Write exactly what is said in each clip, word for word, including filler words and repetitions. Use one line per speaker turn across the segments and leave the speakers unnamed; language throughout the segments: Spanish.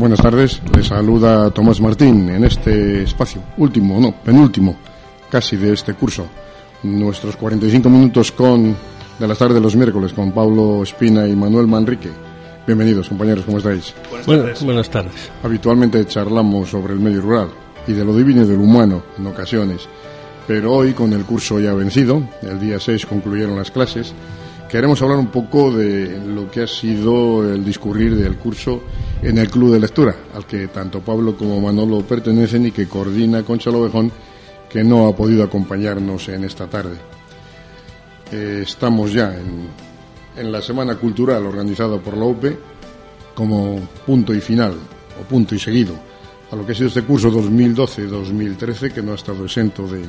Buenas tardes, les saluda Tomás Martín en este espacio, último, no, penúltimo, casi de este curso. Nuestros cuarenta y cinco minutos con de las tardes de los miércoles con Pablo Espina y Manuel Manrique. Bienvenidos, compañeros, ¿cómo estáis?
Buenas tardes. Buenas tardes.
Habitualmente charlamos sobre el medio rural y de lo divino y de lo humano en ocasiones, pero hoy, con el curso ya vencido, el día seis concluyeron las clases, queremos hablar un poco de lo que ha sido el discurrir del curso en el Club de Lectura, al que tanto Pablo como Manolo pertenecen y que coordina Concha Lobejón, que no ha podido acompañarnos en esta tarde. Eh, estamos ya en, en la Semana Cultural organizada por la U P como punto y final, o punto y seguido, a lo que ha sido este curso dos mil doce dos mil trece, que no ha estado exento de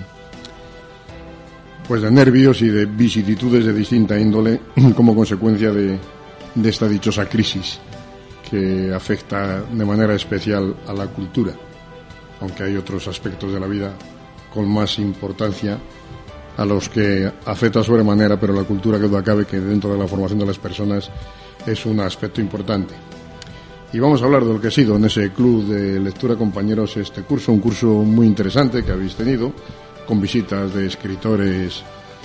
pues de nervios y de vicisitudes de distinta índole como consecuencia de, de esta dichosa crisis que afecta de manera especial a la cultura, aunque hay otros aspectos de la vida con más importancia a los que afecta sobremanera, pero la cultura, que duda cabe que dentro de la formación de las personas es un aspecto importante. Y vamos a hablar de lo que ha sido en ese Club de Lectura, compañeros, este curso, un curso muy interesante que habéis tenido, con visitas de escritores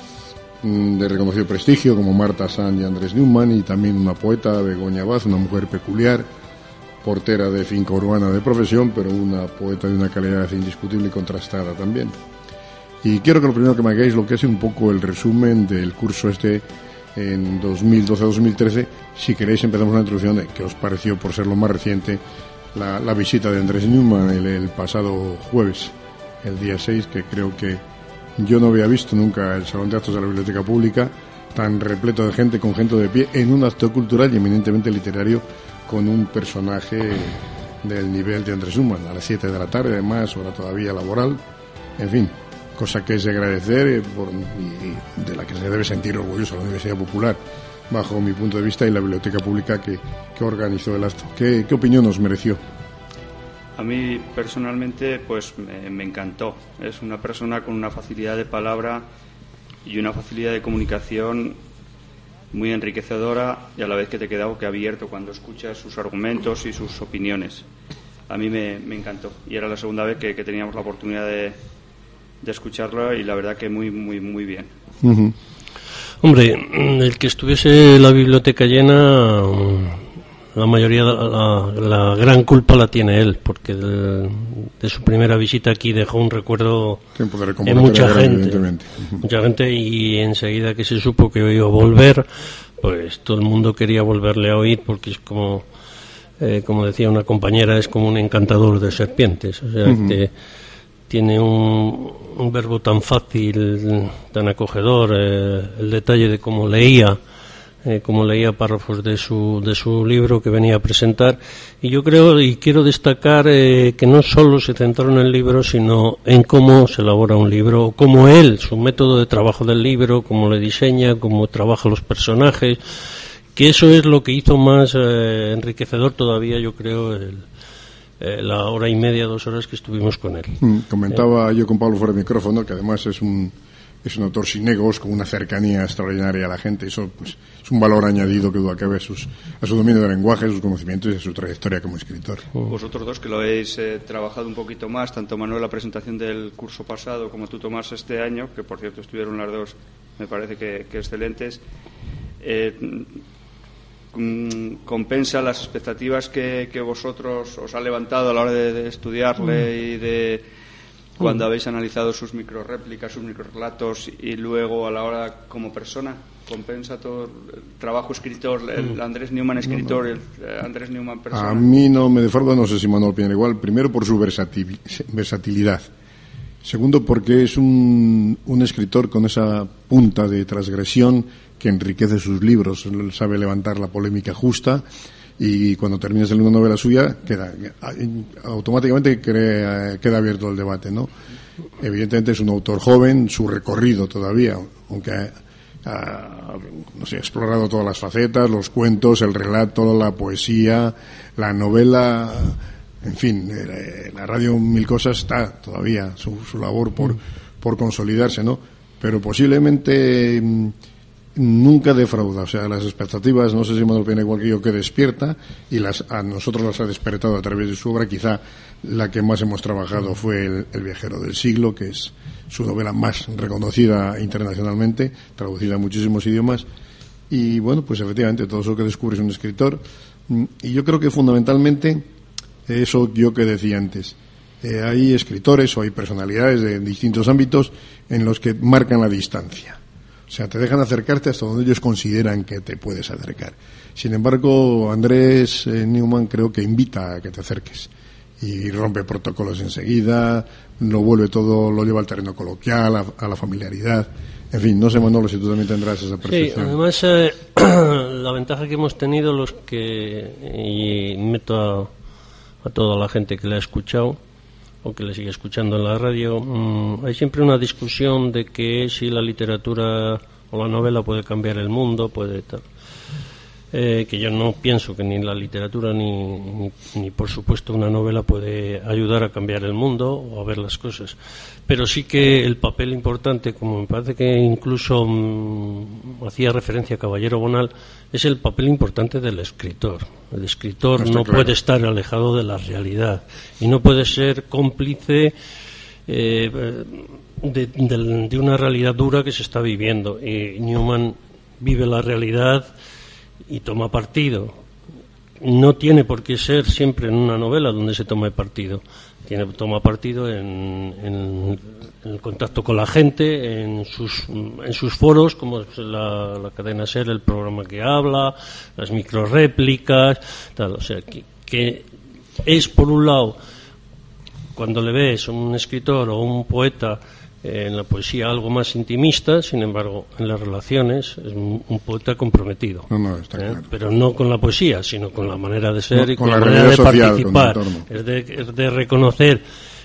de reconocido prestigio como Marta Sanz y Andrés Neumann, y también una poeta, Begoña Vaz, una mujer peculiar, portera de finca urbana de profesión, pero una poeta de una calidad indiscutible y contrastada también. Y quiero que lo primero que me hagáis lo que es un poco el resumen del curso este en dos mil doce dos mil trece. Si queréis empezamos una introducción de qué os pareció, por ser lo más reciente, la, la visita de Andrés Neumann el, el pasado jueves, el día seis, que creo que yo no había visto nunca el Salón de Actos de la Biblioteca Pública tan repleto de gente, con gente de pie, en un acto cultural y eminentemente literario, con un personaje del nivel de Andrés Neumann, a las siete de la tarde, además, hora todavía laboral, en fin, cosa que es de agradecer eh, por, y, y de la que se debe sentir orgulloso la Universidad Popular, bajo mi punto de vista, y la Biblioteca Pública que, que organizó el acto. ¿Qué, qué opinión os mereció?
A mí personalmente pues me, me encantó. Es una persona con una facilidad de palabra y una facilidad de comunicación muy enriquecedora, y a la vez que te queda boquiabierto cuando escuchas sus argumentos y sus opiniones. A mí me, me encantó, y era la segunda vez que, que teníamos la oportunidad de, de escucharlo, y la verdad que muy, muy, muy bien.
Uh-huh. Hombre, el que estuviese la biblioteca llena, la mayoría, la, la gran culpa la tiene él, porque de, de su primera visita aquí dejó un recuerdo en mucha gente, mucha gente, y enseguida que se supo que iba a volver, pues todo el mundo quería volverle a oír, porque es como, eh, como decía una compañera, es como un encantador de serpientes, o sea, uh-huh. que tiene un, un verbo tan fácil, tan acogedor, eh, el detalle de cómo leía, Eh, como leía párrafos de su de su libro que venía a presentar, y yo creo y quiero destacar eh, que no solo se centró en el libro, sino en cómo se elabora un libro, cómo él, su método de trabajo del libro, cómo le diseña, cómo trabaja los personajes, que eso es lo que hizo más eh, enriquecedor todavía, yo creo, el, eh, la hora y media, dos horas que estuvimos con él.
Mm, comentaba eh. yo con Pablo fuera de micrófono que además es un es un autor sin egos, con una cercanía extraordinaria a la gente. Eso pues es un valor añadido que duda cabe a, sus, a su dominio del lenguaje, a sus conocimientos y a su trayectoria como escritor.
Vosotros dos, que lo habéis eh, trabajado un poquito más, tanto Manuel la presentación del curso pasado como tú, Tomás, este año, que por cierto estuvieron las dos, me parece que, que excelentes, eh, compensa las expectativas que, que vosotros os ha levantado a la hora de, de estudiarle mm. y de cuando habéis analizado sus microréplicas, sus microrelatos, y luego a la hora como persona, compensa todo el trabajo escritor, el Andrés Neumann escritor, no, no. el Andrés Neumann persona.
A mí no me defrauda, no sé si Manuel opina igual, primero por su versatil, versatilidad, segundo porque es un, un escritor con esa punta de transgresión que enriquece sus libros, él sabe levantar la polémica justa, y cuando terminas de leer una novela suya queda automáticamente crea, queda abierto el debate, ¿no? Evidentemente es un autor joven, su recorrido todavía, aunque ha, no sé, ha explorado todas las facetas, los cuentos, el relato, la poesía, la novela, en fin, la radio, mil cosas, está todavía su, su labor por, por consolidarse, ¿no? Pero posiblemente nunca defrauda, o sea, las expectativas, no sé si Manuel opina igual que yo, que despierta, y las a nosotros las ha despertado a través de su obra. Quizá la que más hemos trabajado fue El, el viajero del siglo, que es su novela más reconocida internacionalmente, traducida a muchísimos idiomas, y bueno, pues efectivamente todo eso que descubres un escritor, y yo creo que fundamentalmente eso yo que decía antes, eh, hay escritores o hay personalidades de distintos ámbitos en los que marcan la distancia. O sea, te dejan acercarte hasta donde ellos consideran que te puedes acercar. Sin embargo, Andrés eh, Newman creo que invita a que te acerques y rompe protocolos enseguida, lo vuelve todo, lo lleva al terreno coloquial, a, a la familiaridad. En fin, no sé, Manolo, si tú también tendrás esa percepción.
Sí, además eh, la ventaja que hemos tenido los que, y meto a, a toda la gente que le ha escuchado o que le sigue escuchando en la radio, mmm, hay siempre una discusión de que si la literatura o la novela puede cambiar el mundo, puede tal. Eh, que yo no pienso que ni la literatura ni, ni, ni por supuesto una novela puede ayudar a cambiar el mundo o a ver las cosas, pero sí que el papel importante, como me parece que incluso mmm, hacía referencia a Caballero Bonal, es el papel importante del escritor. El escritor no, no claro. puede estar alejado de la realidad y no puede ser cómplice eh, de, de, de una realidad dura que se está viviendo, y Newman vive la realidad y toma partido. No tiene por qué ser siempre en una novela donde se tome partido. Tiene, toma partido en, en, en el contacto con la gente, en sus, en sus foros, como es la, la cadena SER, el programa que habla, las microréplicas, tal. O sea, que, que es, por un lado, cuando le ves a un escritor o un poeta en la poesía algo más intimista, sin embargo, en las relaciones es un, un poeta comprometido.
No, no, está
¿eh?
claro.
Pero no con la poesía, sino con la manera de ser, no, y con, con la, la
manera de social,
participar. Es de, es de reconocer.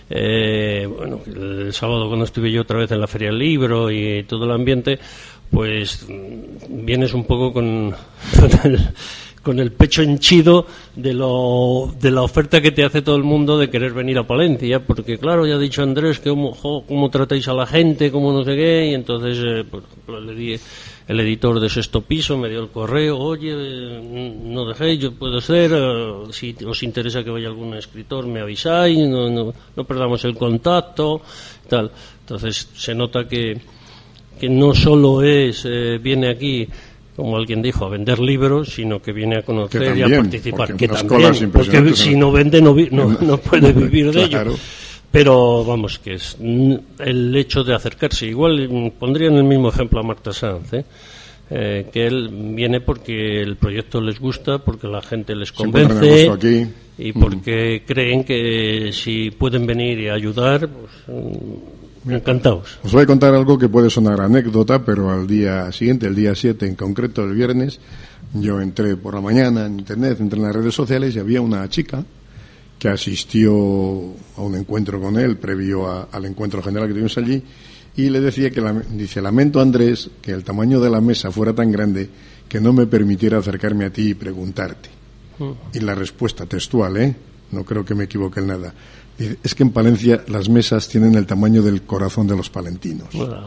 Eh, bueno, el sábado cuando estuve yo otra vez en la Feria del Libro y todo el ambiente, pues vienes un poco con, con el con el pecho henchido de lo de la oferta que te hace todo el mundo de querer venir a Palencia, porque claro, ya ha dicho Andrés que cómo, cómo tratáis a la gente, cómo no sé qué, y entonces eh, pues, le di, el editor de Sexto Piso me dio el correo, oye, eh, no dejéis, yo puedo ser, eh, si os interesa que vaya algún escritor me avisáis, no, no, no perdamos el contacto, tal. Entonces se nota que, que no solo es, eh, viene aquí, como alguien dijo, a vender libros, sino que viene a conocer también, y a participar, que también, porque si no vende no, vi, no, no puede vivir de claro. ello. Pero vamos, que es el hecho de acercarse. Igual pondría en el mismo ejemplo a Marta Sanz, ¿eh? Eh, que él viene porque el proyecto les gusta, porque la gente les convence
aquí.
y porque mm. creen que si pueden venir y ayudar, pues, encantados.
Os voy a contar algo que puede sonar anécdota, pero al día siguiente, el día siete en concreto, el viernes, yo entré por la mañana en internet, entré en las redes sociales y había una chica que asistió a un encuentro con él previo a, al encuentro general que tuvimos allí, y le decía que, la, dice, lamento Andrés que el tamaño de la mesa fuera tan grande que no me permitiera acercarme a ti y preguntarte. Mm. Y la respuesta textual, ¿eh? No creo que me equivoque en nada. Dice, es que en Palencia las mesas tienen el tamaño del corazón de los palentinos. Bueno,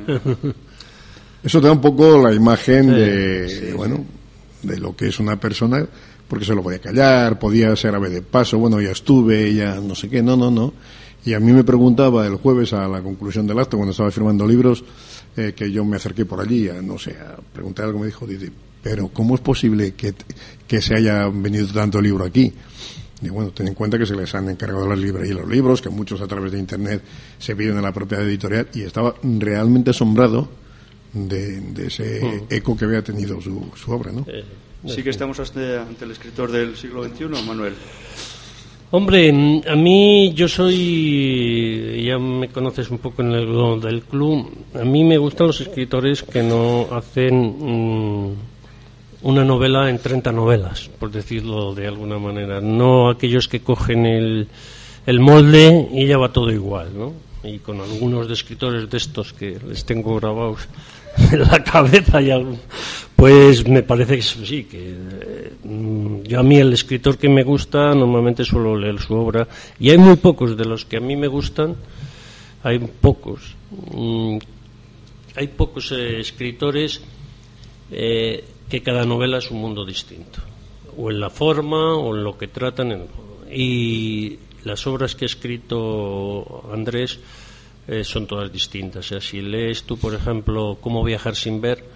eso te da un poco la imagen sí, de, sí, bueno, de lo que es una persona, porque se lo podía callar, podía ser ave de paso, bueno, ya estuve, ya no sé qué, no, no, no. Y a mí me preguntaba el jueves a la conclusión del acto, cuando estaba firmando libros, eh, que yo me acerqué por allí, a, no sé, a preguntar algo, me dijo, dice, pero ¿cómo es posible que, que se haya venido tanto libro aquí? Y bueno, ten en cuenta que se les han encargado las librerías y los libros, que muchos a través de internet se piden en la propia editorial, y estaba realmente asombrado de, de ese uh-huh. eco que había tenido su, su obra, ¿no? Eh,
sí que estamos ante, ante el escritor del siglo veintiuno, Manuel.
Hombre, a mí, yo soy, ya me conoces un poco en el del club, a mí me gustan los escritores que no hacen mmm, una novela en treinta novelas, por decirlo de alguna manera, no aquellos que cogen el, el molde y ya va todo igual, ¿no? Y con algunos de escritores de estos que les tengo grabados en la cabeza y algún, pues me parece que sí, que eh, yo a mí el escritor que me gusta normalmente suelo leer su obra, y hay muy pocos de los que a mí me gustan, hay pocos, mm, hay pocos eh, escritores eh, que cada novela es un mundo distinto, o en la forma o en lo que tratan. En, y las obras que ha escrito Andrés eh, son todas distintas. O sea, si lees tú, por ejemplo, Cómo viajar sin ver,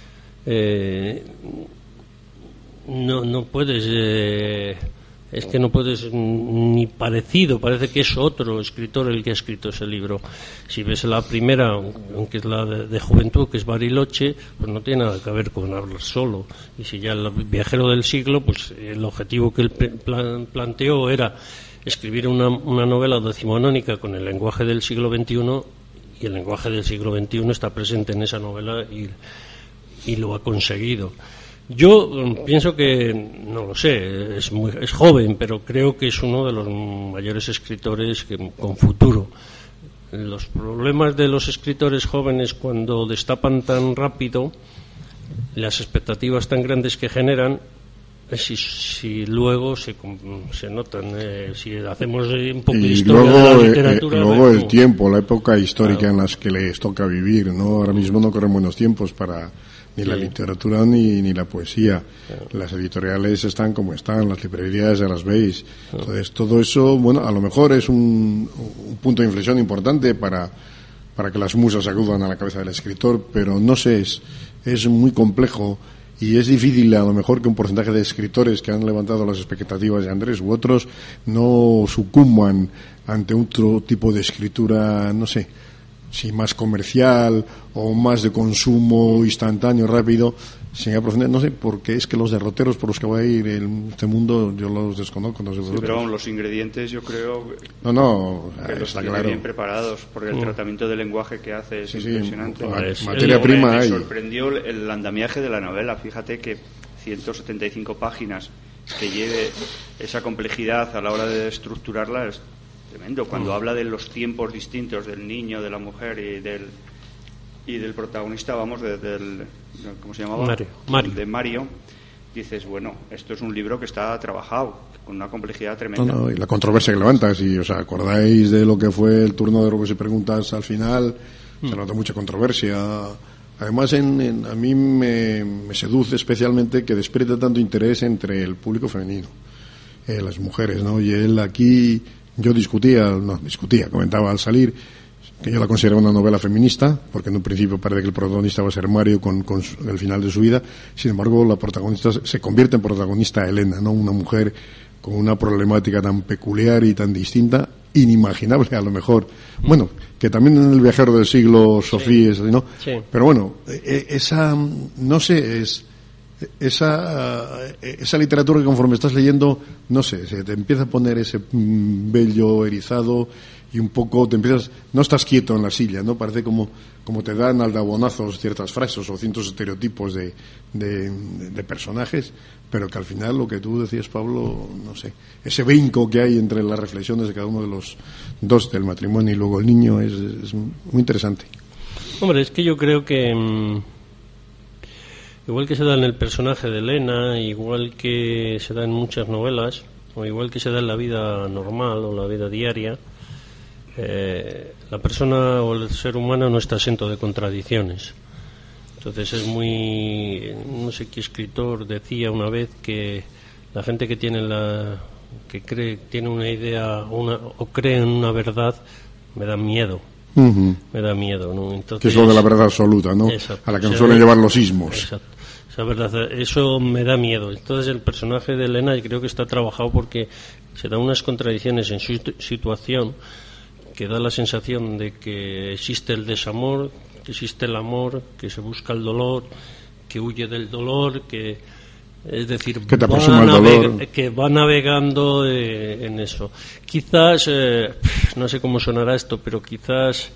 eh, no, no puedes... Eh, es que no puedes ni parecido, parece que es otro escritor el que ha escrito ese libro. Si ves la primera, aunque es la de, de juventud, que es Bariloche, pues no tiene nada que ver con hablar solo. Y si ya el viajero del siglo, pues el objetivo que él plan, planteó era escribir una, una novela decimonónica con el lenguaje del siglo veintiuno, y el lenguaje del siglo veintiuno está presente en esa novela y, y lo ha conseguido. Yo pienso que, no lo sé, es, muy, es joven, pero creo que es uno de los mayores escritores que, con futuro. Los problemas de los escritores jóvenes cuando destapan tan rápido, las expectativas tan grandes que generan, si, si luego se, se notan, eh, si hacemos un poco de historia
luego,
de la literatura...
Eh, luego
bueno,
el tiempo, la época histórica
claro.
en las que les toca vivir, ¿no? Ahora mismo no corren buenos tiempos para... ni la sí. literatura ni, ni la poesía. Claro. Las editoriales están como están, las librerías ya las veis. Claro. Entonces, todo eso, bueno, a lo mejor es un, un punto de inflexión importante para, para que las musas acudan a la cabeza del escritor, pero no sé, es, es muy complejo y es difícil, a lo mejor, que un porcentaje de escritores que han levantado las expectativas de Andrés u otros no sucumban ante otro tipo de escritura, no sé, si más comercial o más de consumo instantáneo, rápido, sin aprofundar, no sé, porque es que los derroteros por los que va a ir el, este mundo, yo los desconozco. No sé,
sí, pero vamos, los ingredientes yo creo
no, no,
que los tiene
claro.
bien preparados, porque el mm. tratamiento del lenguaje que hace es sí, impresionante.
Sí, ma- materia prima
me, me
hay.
sorprendió el andamiaje de la novela, fíjate que ciento setenta y cinco páginas que lleve esa complejidad a la hora de estructurarla es tremendo. Cuando mm. habla de los tiempos distintos del niño, de la mujer y del y del protagonista, vamos, de, del ¿cómo se llamaba?
Mario. Mario.
De Mario, dices, bueno, esto es un libro que está trabajado con una complejidad tremenda.
No, no, y la controversia que levanta, si os acordáis de lo que fue el turno de robos y preguntas al final, mm. se nota mucha controversia. Además, en, en, a mí me, me seduce especialmente que despierta tanto interés entre el público femenino, eh, las mujeres, ¿no? Y él aquí, yo discutía, no, discutía, comentaba al salir, que yo la consideraba una novela feminista, porque en un principio parece que el protagonista va a ser Mario con, con su, el final de su vida. Sin embargo, la protagonista se convierte en protagonista Elena, ¿no? Una mujer con una problemática tan peculiar y tan distinta, inimaginable a lo mejor. Bueno, que también en El viajero del siglo, Sofía, sí. ¿no? Sí. Pero bueno, esa, no sé, es esa esa literatura que conforme estás leyendo, no sé, se te empieza a poner ese vello erizado y un poco te empiezas, no estás quieto en la silla, ¿no? Parece como, como te dan aldabonazos ciertas frases o ciertos estereotipos de, de, de personajes, pero que al final lo que tú decías, Pablo, no sé, ese vinco que hay entre las reflexiones de cada uno de los dos del matrimonio y luego el niño es, es muy interesante.
Hombre, es que yo creo que mmm, igual que se da en el personaje de Elena, igual que se da en muchas novelas, o igual que se da en la vida normal o la vida diaria, Eh, la persona o el ser humano no está exento de contradicciones. Entonces es muy, no sé qué escritor decía una vez que la gente que tiene la que cree tiene una idea una, o cree en una verdad me da miedo. Uh-huh. Me da miedo, ¿no? Entonces,
que es lo de la verdad absoluta, ¿no?
Exacto,
a la que
o sea,
nos suelen llevar los sismos.
Exacto. Esa verdad, eso me da miedo. Entonces el personaje de Elena creo que está trabajado porque se da unas contradicciones en su situación que da la sensación de que existe el desamor, que existe el amor, que se busca el dolor, que huye del dolor, que es decir,
que, te
va,
el dolor.
que va navegando eh, en eso. Quizás, eh, no sé cómo sonará esto, pero quizás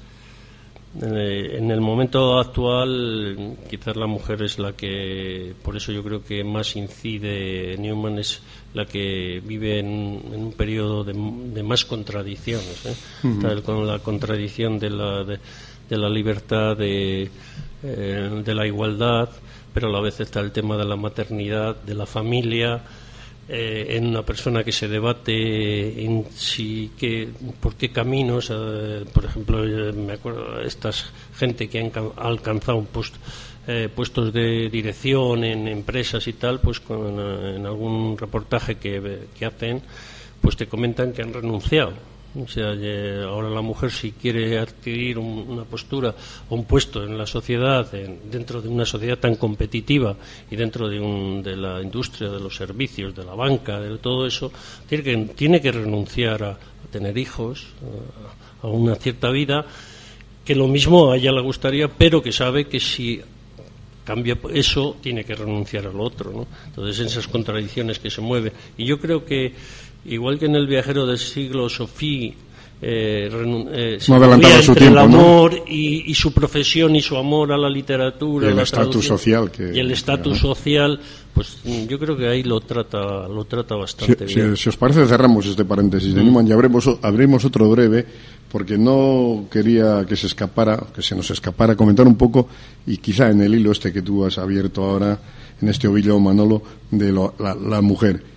eh, en el momento actual, quizás la mujer es la que, por eso yo creo que más incide Newman, es la que vive en, en un periodo de, de más contradicciones, ¿eh? Uh-huh. Tal, con la contradicción de la, de, de la libertad, de, eh, de la igualdad, pero a la vez está el tema de la maternidad, de la familia, eh, en una persona que se debate en si que, por qué caminos, eh, por ejemplo, me acuerdo esta gente que ha alcanzado un puesto eh, puestos de dirección en empresas y tal, pues con, en algún reportaje que, que hacen, pues te comentan que han renunciado. O sea, ahora la mujer, si quiere adquirir un, una postura o un puesto en la sociedad, en, dentro de una sociedad tan competitiva y dentro de, un, de la industria, de los servicios, de la banca, de todo eso, tiene que, tiene que renunciar a, a tener hijos, a, a una cierta vida, que lo mismo a ella le gustaría, pero que sabe que si cambia eso, tiene que renunciar al otro, ¿no? Entonces, esas contradicciones que se mueven. Y yo creo que igual que en El viajero del siglo, Sophie eh, eh, se
no
movía
su
entre
tiempo,
el amor,
¿no?
y, y su profesión y su amor a la literatura,
y el
la
estatus social que,
y el estatus social, pues yo creo que ahí lo trata lo trata bastante
si,
bien.
Si, si os parece, cerramos este paréntesis de Newman y abrimos, abrimos otro breve, porque no quería que se escapara, que se nos escapara comentar un poco, y quizá en el hilo este que tú has abierto ahora, en este ovillo, Manolo, de lo, la, la mujer.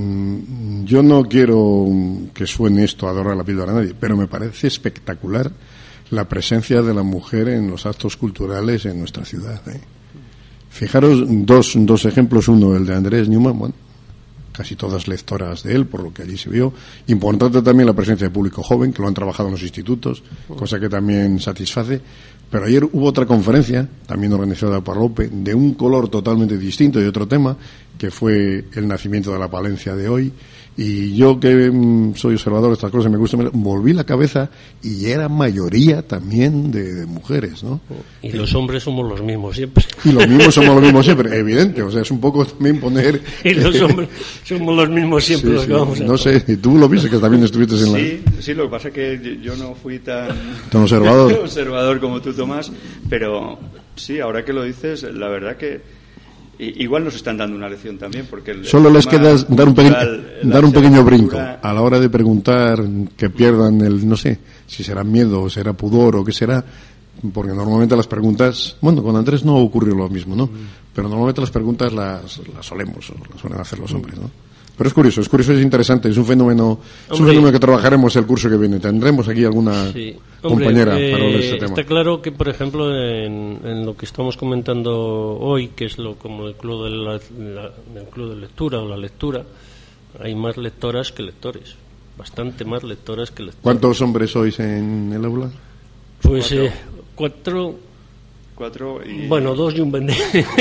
Yo no quiero que suene esto a dorar la píldora a nadie, pero me parece espectacular la presencia de la mujer en los actos culturales en nuestra ciudad, ¿eh? Fijaros dos, dos ejemplos, uno el de Andrés Newman, bueno, casi todas lectoras de él, por lo que allí se vio. Importante también la presencia de público joven, que lo han trabajado en los institutos, cosa que también satisface. Pero ayer hubo otra conferencia, también organizada por Lope, de un color totalmente distinto, de otro tema, que fue el nacimiento de la Palencia de hoy. Y yo, que mm, soy observador de estas cosas, me gusta, me volví la cabeza y era mayoría también de, de mujeres, ¿no?
Y los hombres somos los mismos siempre.
Y los mismos somos los mismos siempre, evidente. O sea, es un poco también poner...
Y los hombres somos los mismos siempre, sí, los que
sí,
vamos a...
No sé, y tú lo viste, que también estuviste en la...
Sí, sí, lo que pasa es que yo no fui tan...
Tan observador.
observador como tú, Tomás, pero sí, ahora que lo dices, la verdad que... Igual nos están dando una lección también, porque el,
solo
el
les queda dar un,
cultural,
pequeño, dar un pequeño brinco
cultura...
a la hora de preguntar, que pierdan el, no sé, si será miedo o será pudor o qué será, porque normalmente las preguntas, bueno, con Andrés no ocurrió lo mismo, ¿no? Pero normalmente las preguntas las, las solemos, o las suelen hacer los hombres, ¿no? Pero es curioso, es curioso, es interesante, es un fenómeno, es un fenómeno que trabajaremos el curso que viene. Tendremos aquí alguna sí. Hombre, compañera
eh,
para hablar de este tema.
Está claro que, por ejemplo, en, en lo que estamos comentando hoy, que es lo como el club de la, la, el club de lectura o la lectura, hay más lectoras que lectores, bastante más lectoras que lectores.
¿Cuántos hombres sois en el aula?
Pues
cuatro.
Eh, cuatro,
cuatro y...
bueno, dos y un vendedor.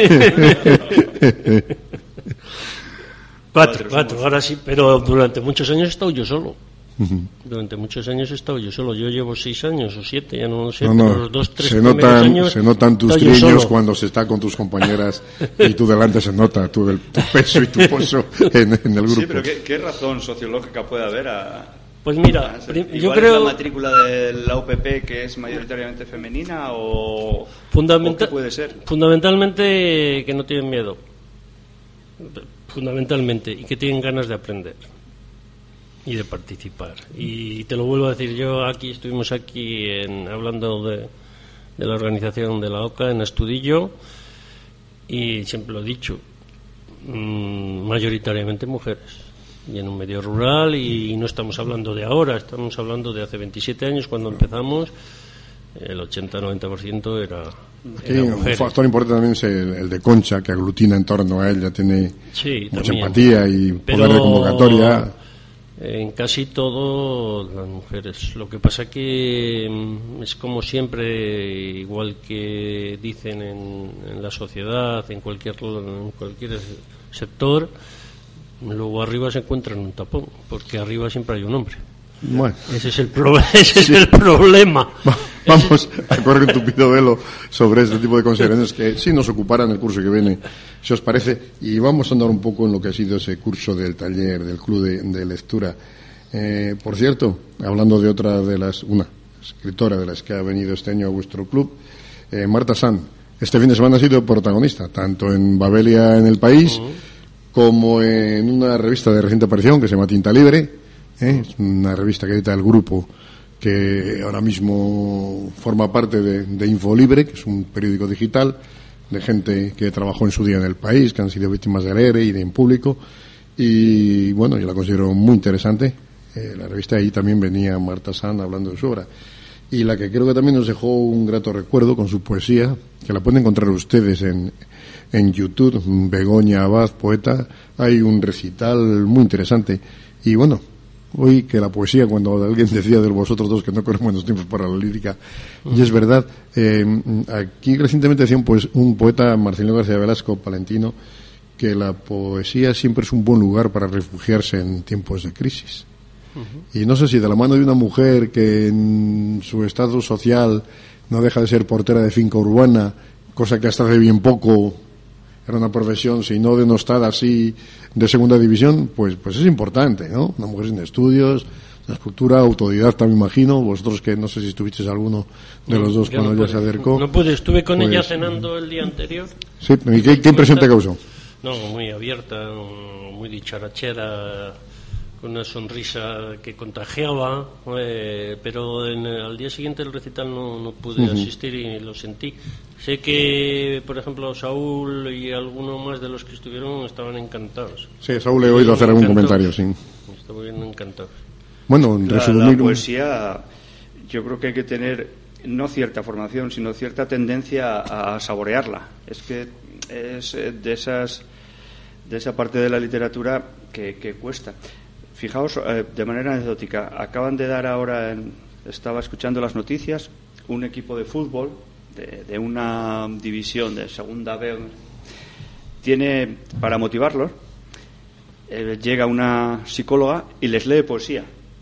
Cuatro, cuatro, ahora sí, pero durante muchos años he estado yo solo. Uh-huh. Durante muchos años he estado yo solo. Yo llevo seis años o siete, ya no lo sé,
no, no.
pero los dos, tres
se
primeros
notan,
años...
Se notan tus triños cuando se está con tus compañeras y tú delante se nota tu, el, tu peso y tu pozo en, en el grupo.
Sí, pero ¿qué, qué razón sociológica puede haber a...?
Pues mira,
a ser,
yo creo...
¿es la matrícula de la U P P que es mayoritariamente femenina o,
Fundamenta-
o qué puede ser?
Fundamentalmente que no tienen miedo. Fundamentalmente, y que tienen ganas de aprender y de participar. Y te lo vuelvo a decir, yo aquí estuvimos aquí en, hablando de, de la organización de la O C A en Astudillo, y siempre lo he dicho, mmm, mayoritariamente mujeres, y en un medio rural, y no estamos hablando de ahora, estamos hablando de hace veintisiete años cuando empezamos. El ochenta noventa por ciento era, era
sí,
mujeres.
Un factor importante también es el, el de Concha, que aglutina en torno a él, ya tiene
sí,
mucha
también.
empatía y
Pero
poder de convocatoria.
En casi todo las mujeres. Lo que pasa que mm, es como siempre, igual que dicen en, en la sociedad, en cualquier, en cualquier sector, luego arriba se encuentran un tapón, porque arriba siempre hay un hombre.
Bueno.
Ese es el, pro- ese
sí.
es el problema.
Vamos a correr un tupido velo sobre este tipo de consideraciones que sí nos ocuparán el curso que viene, si os parece, y vamos a andar un poco en lo que ha sido ese curso del taller, del club de, de lectura. Eh, por cierto, hablando de otra de las, una escritora de las que ha venido este año a vuestro club, eh, Marta Sanz, este fin de semana ha sido protagonista, tanto en Babelia en El País, uh-huh. como en una revista de reciente aparición que se llama Tinta Libre. ¿Eh? Es una revista que edita el grupo que ahora mismo forma parte de, de Infolibre, que es un periódico digital de gente que trabajó en su día en El País, que han sido víctimas del E R E y de En Público, y bueno, yo la considero muy interesante. Eh, la revista ahí también venía Marta Sanz hablando de su obra. y la que creo que también nos dejó un grato recuerdo con su poesía, que la pueden encontrar ustedes en, en YouTube, Begoña Abad, poeta. Hay un recital muy interesante. Y bueno, hoy que la poesía, cuando alguien decía de vosotros dos que no corren buenos tiempos para la lírica, y es verdad, eh, aquí recientemente decía un, pues, un poeta, Marcelino García Velasco, palentino, que la poesía siempre es un buen lugar para refugiarse en tiempos de crisis. Uh-huh. Y no sé si de la mano de una mujer que en su estado social no deja de ser portera de finca urbana, cosa que hasta hace bien poco era una profesión, si no denostada así de segunda división, pues pues es importante, ¿no? Una mujer sin estudios, una escultura autodidacta, me imagino. Vosotros, que no sé si estuvisteis alguno de los dos cuando
no
ella se acercó.
No pude, estuve con
pues,
ella cenando el día anterior.
Sí, ¿y qué, qué impresión te causó?
No, muy abierta, muy dicharachera, con una sonrisa que contagiaba, eh, pero en, al día siguiente del recital no, no pude uh-huh. asistir y lo sentí. Sé que, por ejemplo, Saúl y alguno más de los que estuvieron estaban encantados.
Sí, Saúl le he oído hacer algún comentario, sí.
Estaban encantados.
Bueno, en
la, la poesía, yo creo que hay que tener no cierta formación, sino cierta tendencia a, a saborearla. Es que es de esas de esa parte de la literatura que, que cuesta. Fijaos, eh, de manera anecdótica, acaban de dar ahora, en, estaba escuchando las noticias, un equipo de fútbol de, de una división de segunda B, tiene, para motivarlos, eh, llega una psicóloga y les lee poesía.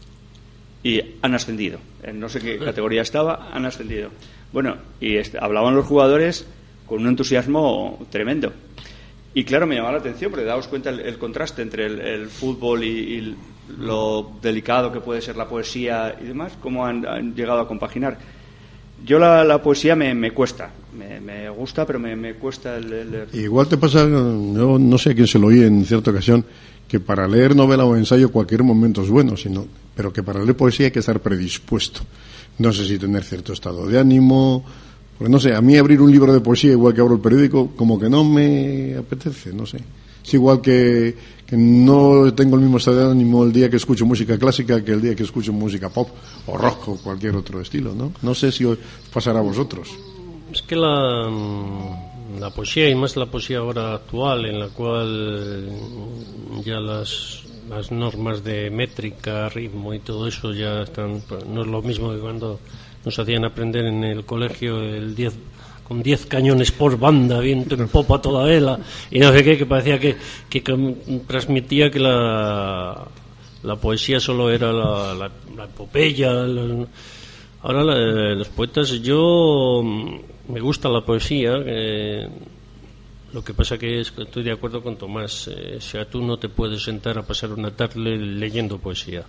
Y han ascendido. En no sé qué categoría estaba, han ascendido. Bueno, y est- hablaban los jugadores con un entusiasmo tremendo. Y claro, me llamaba la atención, porque daos cuenta el, el contraste entre el, el fútbol y, y lo delicado que puede ser la poesía y demás, cómo han, han llegado a compaginar. Yo la, la poesía me, me cuesta, me, me gusta, pero me, me cuesta el, el...
Igual te pasa, yo no sé a quién se lo oí en cierta ocasión, que para leer novela o ensayo cualquier momento es bueno, sino, pero que para leer poesía hay que estar predispuesto. No sé si tener cierto estado de ánimo... Pues no sé, a mí abrir un libro de poesía igual que abro el periódico, como que no me apetece, no sé. Es igual que, que no tengo el mismo estado de ánimo el día que escucho música clásica que el día que escucho música pop o rock o cualquier otro estilo, ¿no? No sé si os pasará a vosotros.
Es que la, la poesía, y más la poesía ahora actual, en la cual ya las, las normas de métrica, ritmo y todo eso ya están, no es lo mismo que cuando nos hacían aprender en el colegio el diez con diez cañones por banda, viento en popa toda vela y no sé qué, que parecía que, que, que transmitía que la, la poesía solo era la, la, la epopeya. La, ahora la, los poetas, yo me gusta la poesía, eh, lo que pasa que es que estoy de acuerdo con Tomás, eh, o sea, tú no te puedes sentar a pasar una tarde leyendo poesía,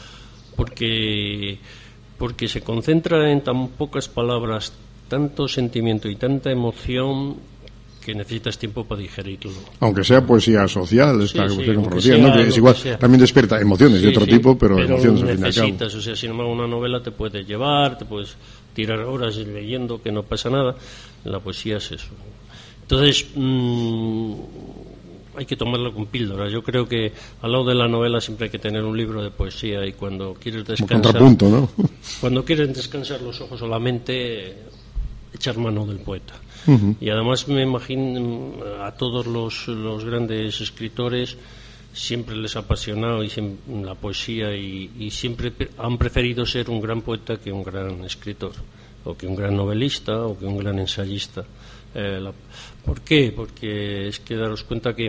porque porque se concentra en tan pocas palabras, tanto sentimiento y tanta emoción, que necesitas tiempo para digerirlo.
Aunque sea poesía social, esta
sí, sí,
poesía, ¿no? Que es igual, también despierta emociones sí, de otro
sí,
tipo, pero, pero emociones al fin y al cabo.
Necesitas, o sea, sin embargo, una novela te puede llevar, te puedes tirar horas leyendo, que no pasa nada. La poesía es eso. Entonces, mmm, hay que tomarlo con píldoras. Yo creo que al lado de la novela siempre hay que tener un libro de poesía, y cuando quieres descansar,
contrapunto, ¿no?
Cuando quieres descansar los ojos o la mente, echar mano del poeta.
Uh-huh.
Y además me imagino a todos los, los grandes escritores siempre les ha apasionado y siempre, la poesía y, y siempre han preferido ser un gran poeta que un gran escritor, o que un gran novelista, o que un gran ensayista. Eh, la, ¿Por qué? Porque es que daros cuenta que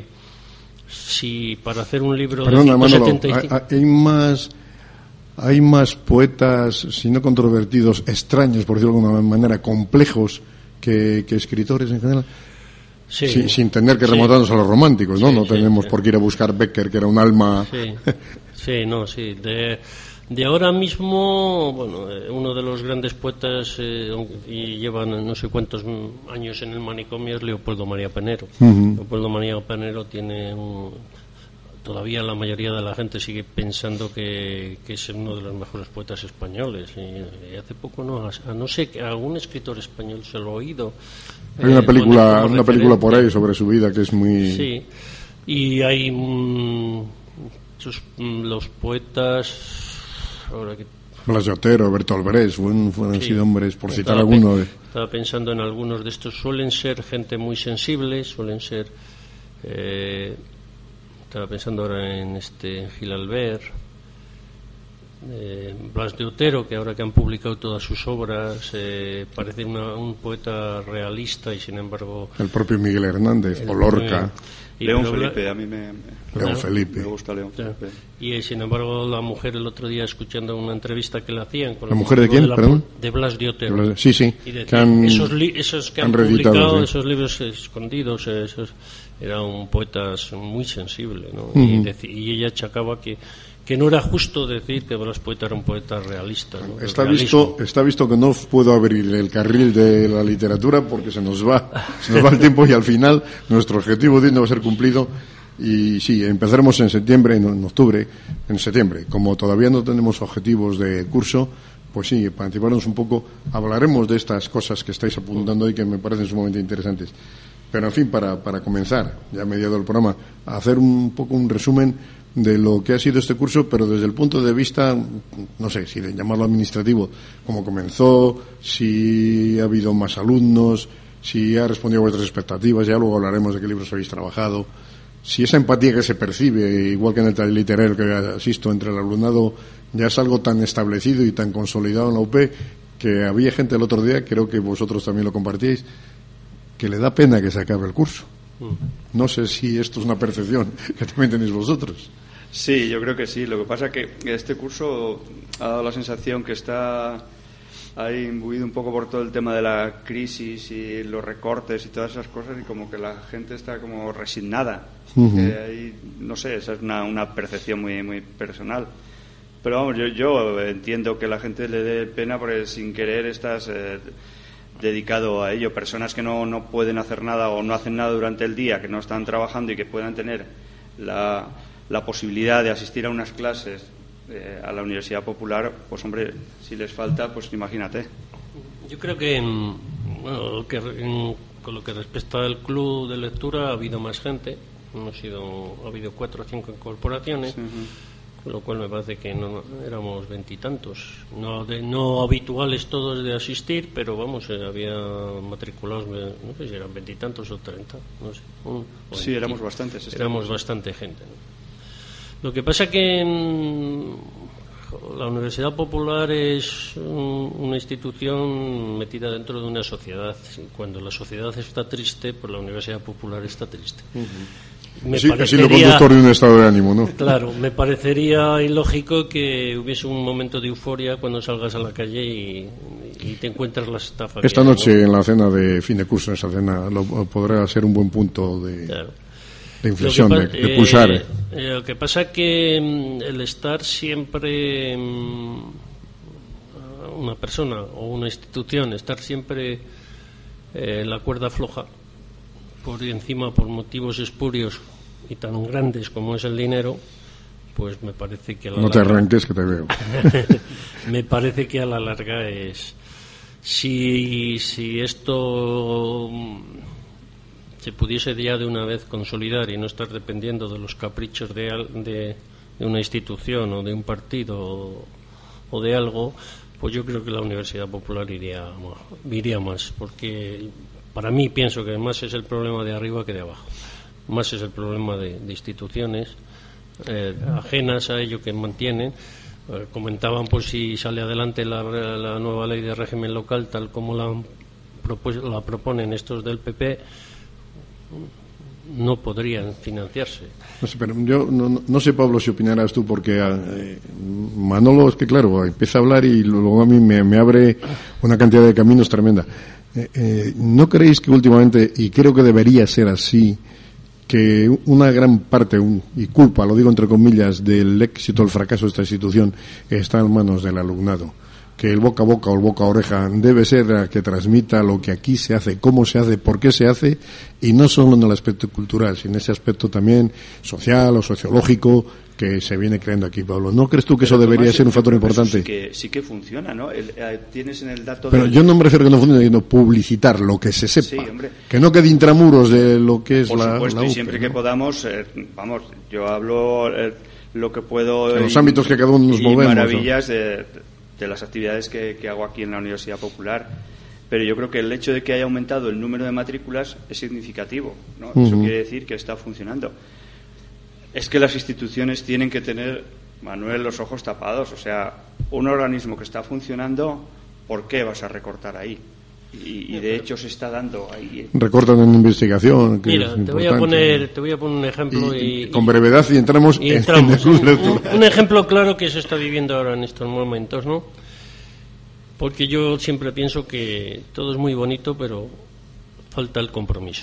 si para hacer un libro
Perdona,
de ciento setenta y cinco...
Manolo, hay, hay más hay más poetas, si no controvertidos, extraños, por decirlo de alguna manera, complejos que, que escritores en general.
Sí,
sin, sin tener que
sí,
remontarnos a los románticos, ¿no?
Sí,
no
sí,
tenemos
sí.
por qué ir a buscar Becker, que era un alma...
Sí, sí, no, sí. De, de ahora mismo, bueno, uno de los grandes poetas, eh, y llevan no sé cuántos años en el manicomio, es Leopoldo María Penero. Uh-huh. Leopoldo María Penero tiene un... Todavía la mayoría de la gente sigue pensando que, que es uno de los mejores poetas españoles. Y, y hace poco, no, a no ser que algún escritor español se lo ha oído.
Hay una película, una película por ahí sobre su vida que es muy...
Sí, y hay mmm, sus, los poetas, ahora que
Blas de Otero, Bertolt Brecht, fueron, fueron
sí.
sido hombres, por
estaba
citar alguno. De...
Estaba pensando en algunos de estos. Suelen ser gente muy sensible, suelen ser... Eh, estaba pensando ahora en este en Gil Albert, eh, Blas de Otero, que ahora que han publicado todas sus obras, eh, parece una, un poeta realista y sin embargo...
El propio Miguel Hernández, o Lorca...
Y León Felipe, a mí me, me,
León Felipe.
me gusta León Felipe.
Y eh, sin embargo, la mujer el otro día, escuchando una entrevista que le hacían... Con
¿La mujer de quién,
de la,
perdón?
De Blas de Otero.
De Blas, sí, sí.
Y decía,
que han,
esos, li, esos que han, han publicado, ¿sí? Esos libros escondidos, esos, era un poeta muy sensible, ¿no? Uh-huh. y, dec, y ella achacaba que... que no era justo decir que Blas Poeta era un poeta realista, ¿no?
Está visto, está visto que no puedo abrir el carril de la literatura porque se nos va, se nos va el tiempo y al final nuestro objetivo no va a ser cumplido. Y sí, empezaremos en septiembre, en octubre, en septiembre. Como todavía no tenemos objetivos de curso, pues sí, para anticiparnos un poco, hablaremos de estas cosas que estáis apuntando hoy que me parecen sumamente interesantes. Pero en fin, para, para comenzar, ya mediado el programa, a hacer un poco un resumen de lo que ha sido este curso, pero desde el punto de vista, no sé, si de llamarlo administrativo, cómo comenzó, si ha habido más alumnos, si ha respondido a vuestras expectativas, ya luego hablaremos de qué libros habéis trabajado, si esa empatía que se percibe, igual que en el taller literario que asisto entre el alumnado, ya es algo tan establecido y tan consolidado en la U P, que había gente el otro día, creo que vosotros también lo compartíais, que le da pena que se acabe el curso. No sé si esto es una percepción que también tenéis vosotros.
Sí, yo creo que sí. Lo que pasa es que este curso ha dado la sensación que está ahí imbuido un poco por todo el tema de la crisis y los recortes y todas esas cosas, y como que la gente está como resignada. Uh-huh. Eh, ahí, no sé, esa es una, una percepción muy muy personal. Pero vamos, yo, yo entiendo que la gente le dé pena porque sin querer estás eh, dedicado a ello. Personas que no, no pueden hacer nada o no hacen nada durante el día, que no están trabajando y que puedan tener la... la posibilidad de asistir a unas clases eh, a la Universidad Popular, pues hombre, si les falta, pues imagínate.
Yo creo que, bueno, que en, con lo que respecta al club de lectura ha habido más gente, hemos sido, ha habido cuatro o cinco incorporaciones, uh-huh. Con lo cual me parece que no éramos veintitantos, no, de, no habituales todos de asistir, pero vamos, eh, había matriculados, no sé si eran veintitantos o treinta, no sé. Un,
sí, éramos bastantes.
Éramos bastante gente, ¿no? Lo que pasa que en la Universidad Popular es un, una institución metida dentro de una sociedad. Cuando la sociedad está triste, pues la Universidad Popular está triste.
Uh-huh. Me sí, así lo conductor de un estado de ánimo, ¿no?
Claro, me parecería ilógico que hubiese un momento de euforia cuando salgas a la calle y, y te encuentras la estafa.
Esta noche, ¿no? En la cena de fin de curso, esa cena lo, podrá ser un buen punto de... Claro. De inflexión, pa- de, de pulsar.
Eh, eh, lo que pasa es que mm, el estar siempre, mm, una persona o una institución, estar siempre eh, la cuerda floja, por encima, por motivos espurios y tan grandes como es el dinero, pues me parece que a la
no
larga,
te arranques que te veo.
Me parece que a la larga es... Si, si esto... se pudiese ya de una vez consolidar y no estar dependiendo de los caprichos de, de, de una institución o de un partido o, o de algo, pues yo creo que la Universidad Popular iría, iría más, porque para mí pienso que más es el problema de arriba que de abajo, más es el problema de, de instituciones eh, ajenas a ello que mantienen. Eh, comentaban pues si sale adelante la, la nueva ley de régimen local tal como la, la proponen estos del P P, no podrían financiarse.
No sé, pero yo no, no sé, Pablo, si opinarás tú, porque eh, Manolo es que, claro, empieza a hablar y luego a mí me, me abre una cantidad de caminos tremenda. Eh, eh, ¿No creéis que últimamente, y creo que debería ser así, que una gran parte, un, y culpa, lo digo entre comillas, del éxito o el fracaso de esta institución está en manos del alumnado? Que el boca a boca o el boca a oreja debe ser la que transmita lo que aquí se hace, cómo se hace, por qué se hace, y no solo en el aspecto cultural, sino en ese aspecto también social o sociológico que se viene creando aquí, Pablo. ¿No crees tú que Pero eso debería Tomás, ser un factor importante?
Sí que, sí que funciona, ¿no? El, eh, tienes en el dato...
Pero
del...
yo no me refiero a que no funcione, sino publicitar lo que se sepa.
Sí, hombre.
Que no quede intramuros de lo que es
Por
la,
supuesto,
la U P,
y siempre
¿no?
que podamos, eh, vamos, yo hablo... Eh, lo que puedo...
En los
y,
ámbitos que cada uno nos
y
movemos.
maravillas, ¿no? de, de las actividades que, que hago aquí en la Universidad Popular. Pero yo creo que el hecho de que haya aumentado el número de matrículas es significativo, ¿no? Uh-huh. Eso quiere decir que está funcionando. Es que las instituciones tienen que tener, Manuel, los ojos tapados. O sea, un organismo que está funcionando, ¿por qué vas a recortar ahí? Y, y de hecho se está dando ahí.
Recortan en investigación. Que
Mira, te voy a poner, te voy a poner un ejemplo y,
y con brevedad y entramos,
y entramos
en, en el
un, un, un ejemplo claro que se está viviendo ahora en estos momentos, ¿no? Porque yo siempre pienso que todo es muy bonito, pero falta el compromiso.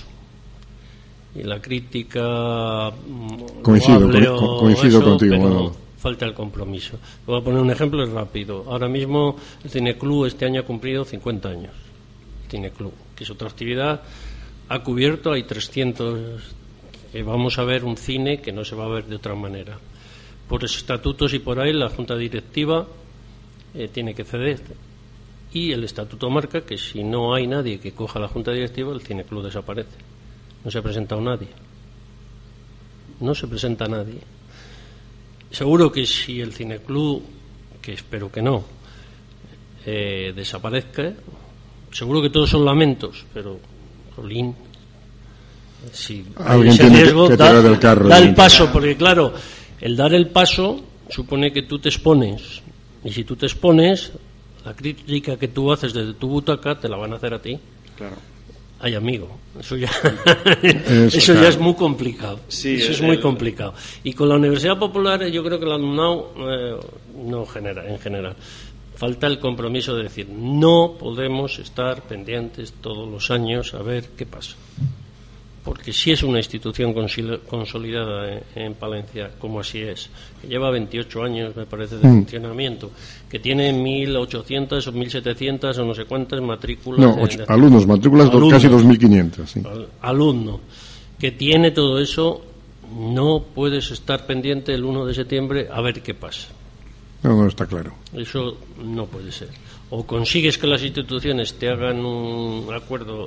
Y la crítica...
Coincido, co- coincido
eso,
contigo.
Pero
Bueno.
falta el compromiso. Voy a poner un ejemplo rápido. Ahora mismo el Cineclub este año ha cumplido cincuenta años. El Cineclub, que es otra actividad, ha cubierto, hay trescientos... Que vamos a ver un cine que no se va a ver de otra manera. Por estatutos y por ahí la Junta Directiva eh, tiene que ceder. Y el estatuto marca que si no hay nadie que coja la Junta Directiva, el Cineclub desaparece. No se ha presentado nadie. No se presenta nadie. Seguro que si el Cineclub, que espero que no, eh, desaparezca, seguro que todos son lamentos, pero, jolín, si
alguien tiene riesgo, que tirar del carro.
Da el paso, porque claro, el dar el paso supone que tú te expones. Y si tú te expones, la crítica que tú haces desde tu butaca te la van a hacer a ti.
Claro.
Ay, amigo, eso ya
eso,
eso
claro.
ya es muy complicado.
Sí,
eso es
el,
muy complicado. Y con la Universidad Popular yo creo que el alumnado eh, no genera, en general. Falta el compromiso de decir, no podemos estar pendientes todos los años a ver qué pasa. Porque si es una institución consolidada en Palencia, como así es, que lleva veintiocho años, me parece, de mm. funcionamiento, que tiene mil ochocientas o mil setecientas o no sé cuántas matrículas.
No, ocho, de, alumnos, matrículas alumnos, casi dos mil quinientas. Sí.
Al, alumno, que tiene todo eso, no puedes estar pendiente el uno de septiembre a ver qué pasa.
No, no, está claro.
Eso no puede ser. O consigues que las instituciones te hagan un acuerdo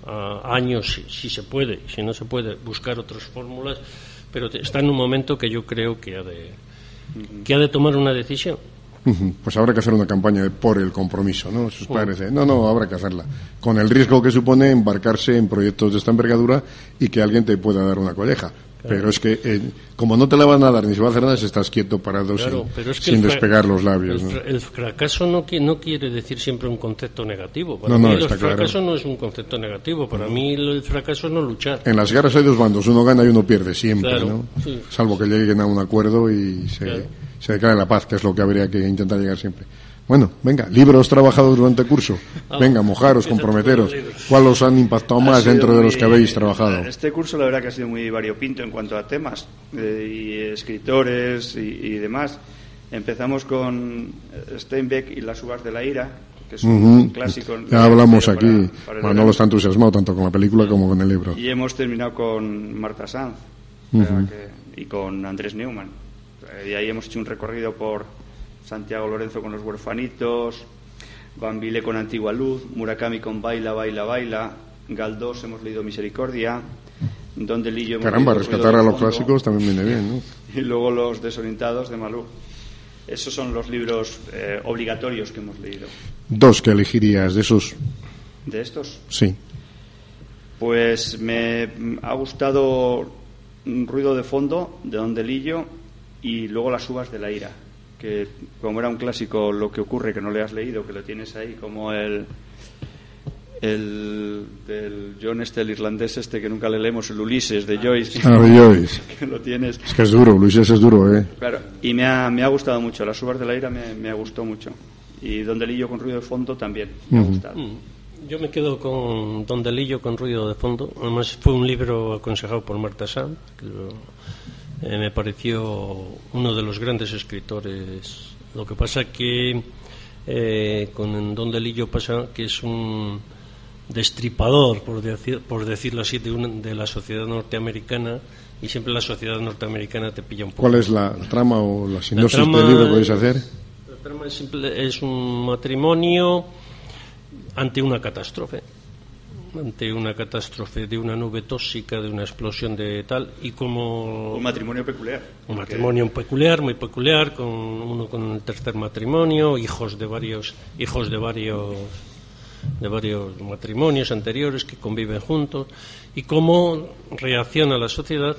a años, si, si se puede, si no se puede, buscar otras fórmulas, pero te, está en un momento que yo creo que ha de, que ha de tomar una decisión.
Pues habrá que hacer una campaña de por el compromiso, ¿no? Sus padres, ¿eh? No, no, habrá que hacerla. Con el riesgo que supone embarcarse en proyectos de esta envergadura y que alguien te pueda dar una colleja. Claro. Pero es que, eh, como no te la van a dar ni se va a hacer nada, si estás quieto, parado,
claro,
sin,
es que
sin
fra-
despegar los labios.
El,
¿no?
el fracaso no, no quiere decir siempre un concepto negativo. Para
no,
mí
no,
el
está
fracaso
claro.
no es un concepto negativo. Para no. mí el fracaso es no luchar.
En las guerras hay dos bandos, uno gana y uno pierde siempre,
claro,
¿no?
Sí.
Salvo que lleguen a un acuerdo y se, claro. se declare la paz, que es lo que habría que intentar llegar siempre. Bueno, venga, libros trabajados durante el curso. Venga, mojaros, comprometeros. ¿Cuáles os han impactado más dentro de los que habéis trabajado?
Este curso la verdad que ha sido muy variopinto en cuanto a temas eh, y escritores y, y demás. Empezamos con Steinbeck y las uvas de la ira, que es un uh-huh. clásico.
Ya hablamos aquí. Para, para Manolo está entusiasmado tanto con la película como con el libro.
Y hemos terminado con Marta Sanz
uh-huh.
que, y con Andrés Neumann. Y ahí hemos hecho un recorrido por Santiago Lorenzo con Los huerfanitos, Van Vile con Antigua Luz, Murakami con Baila, Baila, Baila, Galdós hemos leído Misericordia, Don Delillo hemos
Caramba,
leído
rescatar a los clásicos también viene bien, ¿no?
Y luego Los desorientados de Malú. Esos son los libros eh, obligatorios que hemos leído.
Dos que elegirías de esos.
¿De estos?
Sí.
Pues me ha gustado Ruido de fondo de Don Delillo y luego Las uvas de la ira, que como era un clásico, lo que ocurre que no le has leído, que lo tienes ahí, como el el del John este, el irlandés este que nunca le leemos, el Ulises de Joyce.
Ah, de Joyce.
Que lo tienes.
Es que es duro, Ulises es duro, ¿eh?
Claro, y me ha, me ha gustado mucho, Las uvas de la ira me, me ha gustado mucho. Y Don Delillo con ruido de fondo también me uh-huh. ha gustado.
Yo me quedo con Don Delillo con ruido de fondo. Además fue un libro aconsejado por Marta Sanz, que lo, eh, me pareció uno de los grandes escritores. Lo que pasa que eh, con Don Delillo pasa que es un destripador, por, decir, por decirlo así, de, una, de la sociedad norteamericana, y siempre la sociedad norteamericana te pilla un poco.
¿Cuál es la trama o la sinopsis la del libro que podéis hacer?
La trama es, simple, es un matrimonio ante una catástrofe. ante una catástrofe de una nube tóxica, de una explosión de tal, y como...
Un matrimonio peculiar.
Un matrimonio peculiar, muy peculiar, con uno con el tercer matrimonio, hijos de varios, hijos de varios, de varios matrimonios anteriores que conviven juntos, y cómo reacciona la sociedad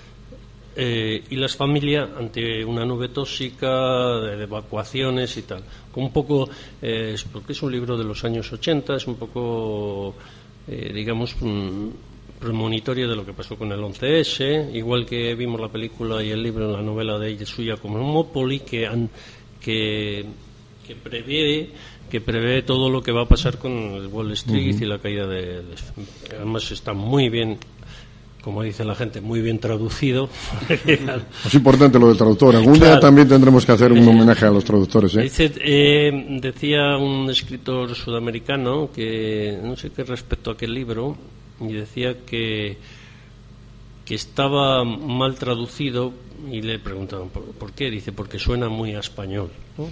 eh, y las familias ante una nube tóxica, de, de evacuaciones y tal. Un poco, eh, es porque es un libro de los años ochenta, es un poco, eh, digamos, un premonitorio de lo que pasó con el once ese, igual que vimos la película y el libro, la novela de ella suya como Mópoli, que, han, que, que prevé que prevé todo lo que va a pasar con el Wall Street uh-huh. y la caída de, de... Además está muy bien, como dice la gente, muy bien traducido.
Es importante lo del traductor. Algún claro. día también tendremos que hacer un homenaje a los traductores. ¿eh?
Dice, eh, decía un escritor sudamericano que no sé qué respecto a aquel libro, y decía que, que estaba mal traducido, y le preguntaban ¿por, ¿por qué? Dice, porque suena muy a español, ¿no?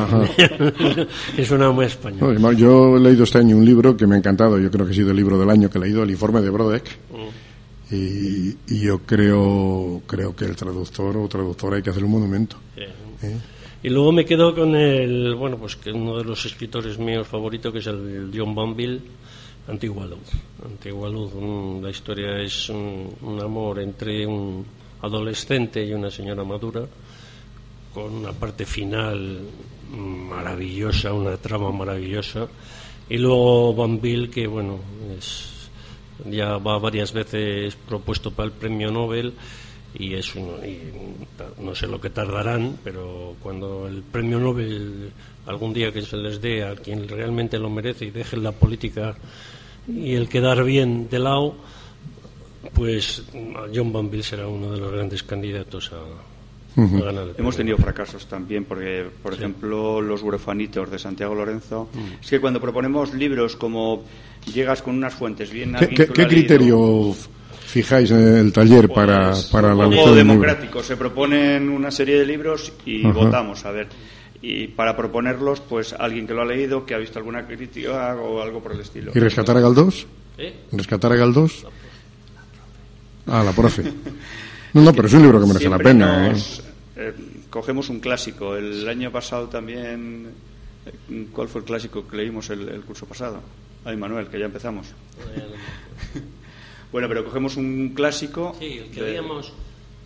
Que suena muy a español.
No, yo he leído este año un libro que me ha encantado, yo creo que ha sido el libro del año que he leído, el informe de Brodeck. Mm. Y, y yo creo creo que el traductor o traductora hay que hacer un monumento.
Sí. ¿Eh? Y luego me quedo con el, bueno, pues que uno de los escritores míos favoritos, que es el John Banville, Antigua Luz. Antigua Luz, un, la historia es un, un amor entre un adolescente y una señora madura, con una parte final maravillosa, una trama maravillosa. Y luego Banville, que bueno, es... ya va varias veces propuesto para el premio Nobel y es uno, y no sé lo que tardarán, pero cuando el premio Nobel algún día que se les dé a quien realmente lo merece y dejen la política y el quedar bien de lado, pues John Banville será uno de los grandes candidatos a, uh-huh. a ganar el
Hemos tenido fracasos también porque, por sí. ejemplo, Los huerfanitos de Santiago Lorenzo. Uh-huh. Es que cuando proponemos libros como llegas con unas fuentes bien...
¿Qué, ¿qué, ¿qué criterio fijáis en el taller pues, para, para la
un poco democrático? Se proponen una serie de libros y uh-huh. votamos, a ver. Y para proponerlos, pues alguien que lo ha leído, que ha visto alguna crítica o algo por el estilo.
¿Y rescatar a Galdós?
¿Eh?
¿Rescatar a Galdós? Ah, la profe. No, no, pero es un libro que merece la pena.
Nos, ¿eh? Eh, cogemos un clásico. El año pasado también... ¿Cuál fue el clásico que leímos el, el curso pasado? Ay, Manuel, que ya empezamos. Bueno, pero cogemos un clásico...
Sí, el que leíamos... De...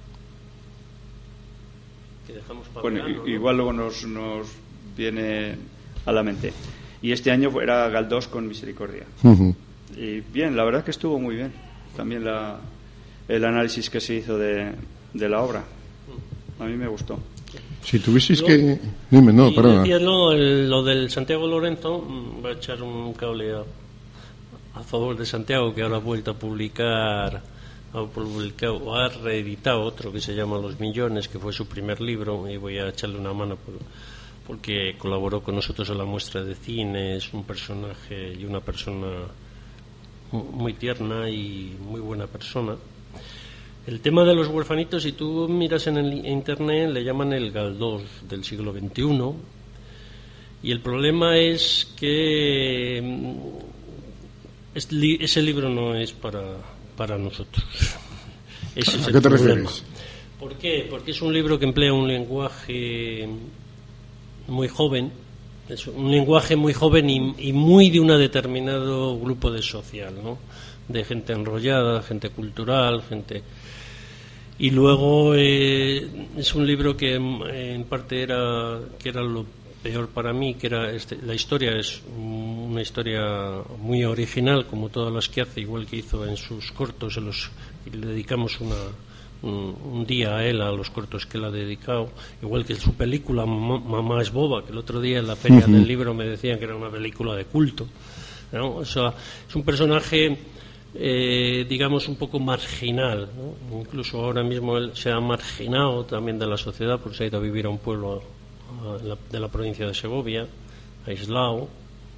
que dejamos para
bueno,
verano,
igual
¿no?
luego nos, nos viene a la mente. Y este año era Galdós con Misericordia.
Uh-huh.
Y bien, la verdad es que estuvo muy bien. También la, el análisis que se hizo de, de la obra. A mí me gustó.
Si tuvieses que... Dime, no, perdona.
Decías, no, el, lo del Santiago Lorenzo, voy a echar un cable a, a favor de Santiago, que ahora ha vuelto a publicar, ha publicado, o ha reeditado otro que se llama Los Millones, que fue su primer libro, y voy a echarle una mano por, porque colaboró con nosotros en la muestra de cine, es un personaje y una persona muy tierna y muy buena persona. El tema de los huerfanitos, si tú miras en el internet, le llaman el Galdós del siglo veintiuno, y el problema es que ese libro no es para, para nosotros. Ese es
¿A qué te refieres?
¿Por qué? Porque es un libro que emplea un lenguaje muy joven, es un lenguaje muy joven y, y muy de un determinado grupo de social, ¿no? De gente enrollada, gente cultural, gente... Y luego eh, es un libro que eh, en parte era que era lo peor para mí, que era este, la historia es una historia muy original, como todas las que hace, igual que hizo en sus cortos, en los, y le dedicamos una, un, un día a él, a los cortos que él ha dedicado, igual que en su película Mamá es boba, que el otro día en la feria uh-huh. del libro me decían que era una película de culto, ¿no? O sea, es un personaje... Eh, digamos un poco marginal, ¿no? Incluso ahora mismo él se ha marginado también de la sociedad porque se ha ido a vivir a un pueblo a, a la, de la provincia de Segovia, aislado,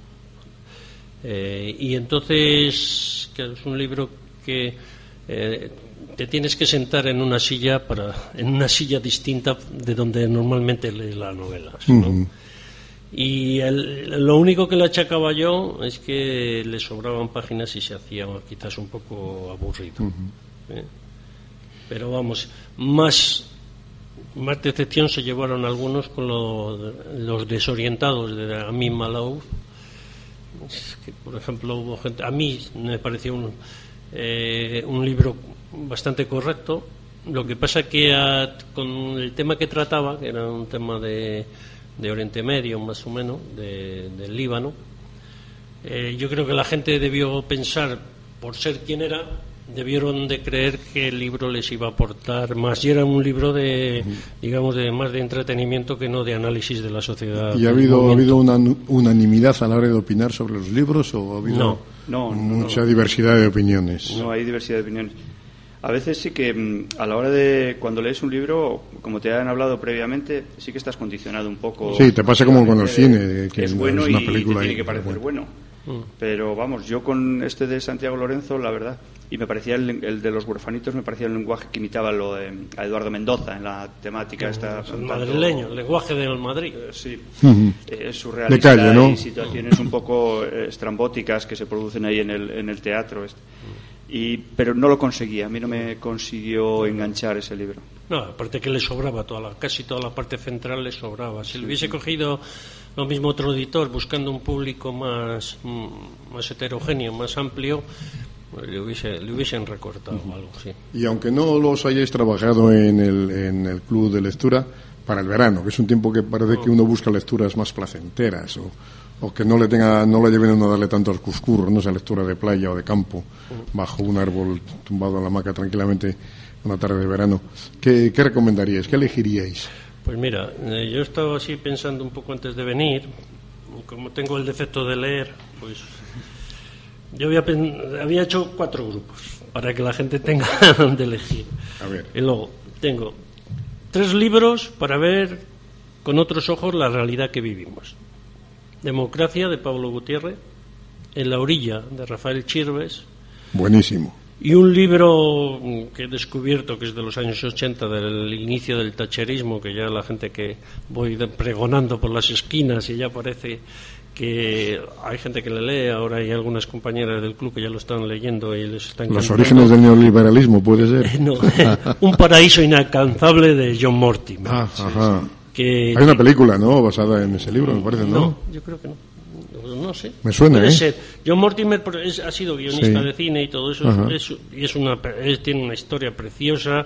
eh, y entonces que es un libro que eh, te tienes que sentar en una silla para en una silla distinta de donde normalmente lees las novelas, ¿no? Uh-huh. Y el, lo único que le achacaba yo es que le sobraban páginas y se hacía quizás un poco aburrido. Uh-huh. ¿Eh? Pero vamos, más, más decepción se llevaron algunos con lo, los desorientados de Amin Maalouf. Es que, por ejemplo, hubo gente, a mí me pareció un, eh, un libro bastante correcto. Lo que pasa que a, con el tema que trataba, que era un tema de de Oriente Medio, más o menos, de, del Líbano. Eh, yo creo que la gente debió pensar, por ser quien era, debieron de creer que el libro les iba a aportar más. Y era un libro de, digamos, de más de entretenimiento que no de análisis de la sociedad.
¿Y ha habido, ha habido una unanimidad a la hora de opinar sobre los libros o ha habido
no.
No,
mucha
no.
diversidad de opiniones?
No, hay diversidad de opiniones. A veces sí que a la hora de cuando lees un libro, como te han hablado previamente, sí que estás condicionado un poco.
Sí, te pasa como con el cine, que
es bueno
es una
y
película
te tiene
y,
que parecer
bueno.
bueno. Mm. Pero vamos, yo con este de Santiago Lorenzo, la verdad, y me parecía el, el de los huerfanitos, me parecía el lenguaje que imitaba lo de, a Eduardo Mendoza en la temática mm, esta.
El madrileño, el lenguaje del Madrid.
Eh, sí,
uh-huh.
eh, surrealista
de calle, ¿no?
Y situaciones un poco eh, estrambóticas que se producen ahí en el, en el teatro. Este. Y, pero no lo conseguía, a mí no me consiguió enganchar ese libro.
No, aparte que le sobraba toda la, casi toda la parte central le sobraba. Si sí, le hubiese sí. cogido lo mismo otro editor buscando un público más, más heterogéneo, más amplio, le, hubiese, le hubiesen recortado uh-huh. algo, sí.
Y aunque no los hayáis trabajado en el, en el club de lectura, para el verano, que es un tiempo que parece no. que uno busca lecturas más placenteras o o que no le tenga, no le lleven a uno a darle tanto al cuscurro, no esa lectura de playa o de campo, bajo un árbol tumbado en la hamaca tranquilamente una tarde de verano. ¿Qué, qué recomendaríais? ¿Qué elegiríais?
Pues mira, eh, yo estaba así pensando un poco antes de venir, como tengo el defecto de leer, pues yo había, había hecho cuatro grupos para que la gente tenga donde elegir.
A ver.
Y luego tengo tres libros para ver con otros ojos la realidad que vivimos. Democracia, de Pablo Gutiérrez, En la orilla, de Rafael Chirves.
Buenísimo.
Y un libro que he descubierto, que es de los años ochenta, del inicio del thatcherismo, que ya la gente que voy pregonando por las esquinas y ya parece que hay gente que le lee, ahora hay algunas compañeras del club que ya lo están leyendo y les están
Los orígenes del neoliberalismo, ¿puede ser?
No, Un paraíso inalcanzable, de John Mortimer.
Ah, ajá.
Sí, sí. Que,
hay una película, ¿no?, basada en ese libro, me parece, ¿no?
No, yo creo que no. No sé.
Me suena,
Puede
¿eh?
ser. John Mortimer es, ha sido guionista
sí.
de cine y todo eso. Es, y es una, es, tiene una historia preciosa,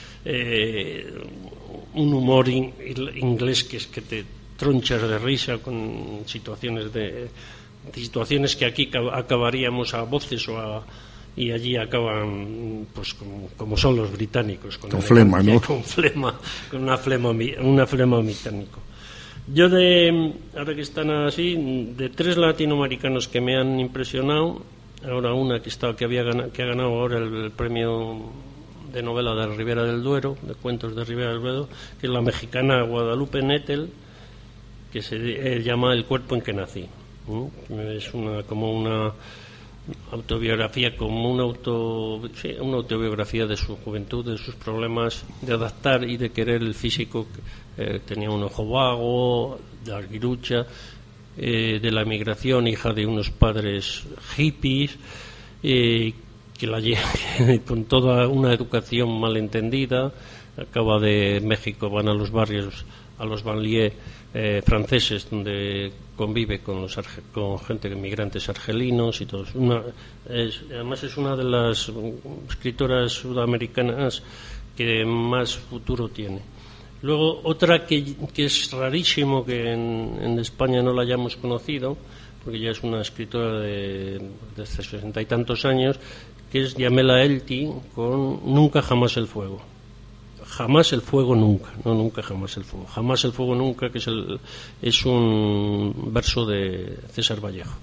eh, un humor in, inglés que es que te tronchas de risa con situaciones de, de situaciones que aquí acabaríamos a voces o a, y allí acaban pues como, como son los británicos, con,
con flema, ¿no?
Con flema, con una flema, una flema británico. Yo de, ahora que están así, de tres latinoamericanos que me han impresionado, ahora una que está que había ganado, que ha ganado ahora el, el premio de novela de Ribera del Duero, de cuentos de Ribera del Duero, que es la mexicana Guadalupe Nettel, que se eh, llama El cuerpo en que nací. ¿eh? Es una como una autobiografía, como una auto sí, una autobiografía de su juventud, de sus problemas de adaptar y de querer el físico. Eh, tenía un ojo vago, de arguirucha, eh, de la emigración, hija de unos padres hippies, eh, que la con toda una educación malentendida, acaba de México, van a los barrios, a los banlieues eh, franceses, donde convive con los arge, con gente, inmigrantes argelinos y todos. Una, es, además es una de las escritoras sudamericanas que más futuro tiene. Luego otra que, que es rarísimo que en, en España no la hayamos conocido, porque ya es una escritora de, de sesenta y tantos años, que es Yamela Elti, con Nunca jamás el fuego. Jamás el fuego nunca, no nunca jamás el fuego. Jamás el fuego nunca, que es, el, es un verso de César Vallejo.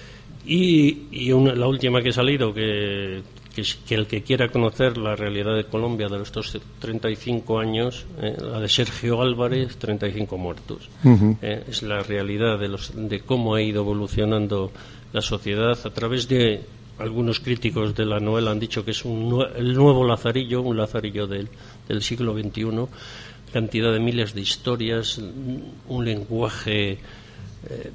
Y, y una, la última que ha salido, que, que, que el que quiera conocer la realidad de Colombia de estos treinta y cinco años, eh, la de Sergio Álvarez, treinta y cinco muertos. Uh-huh. Eh, es la realidad de, los, de cómo ha ido evolucionando la sociedad a través de... Algunos críticos de la novela han dicho que es un, el nuevo Lazarillo, un Lazarillo del, del siglo veintiuno, cantidad de miles de historias, un lenguaje eh,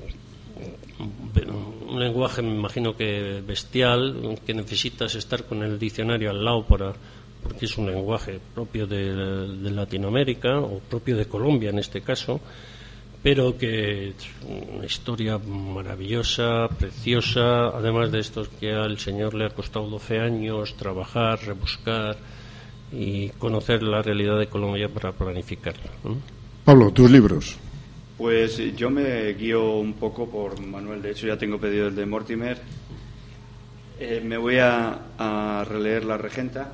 un lenguaje, me imagino que bestial, que necesitas estar con el diccionario al lado para, porque es un lenguaje propio de, de Latinoamérica o propio de Colombia en este caso, pero que es una historia maravillosa, preciosa, además de esto que al señor le ha costado doce años trabajar, rebuscar y conocer la realidad de Colombia para planificarla, ¿no?
Pablo, tus libros.
Pues yo me guío un poco por Manuel, de hecho ya tengo pedido el de Mortimer. Eh, me voy a, a releer La Regenta.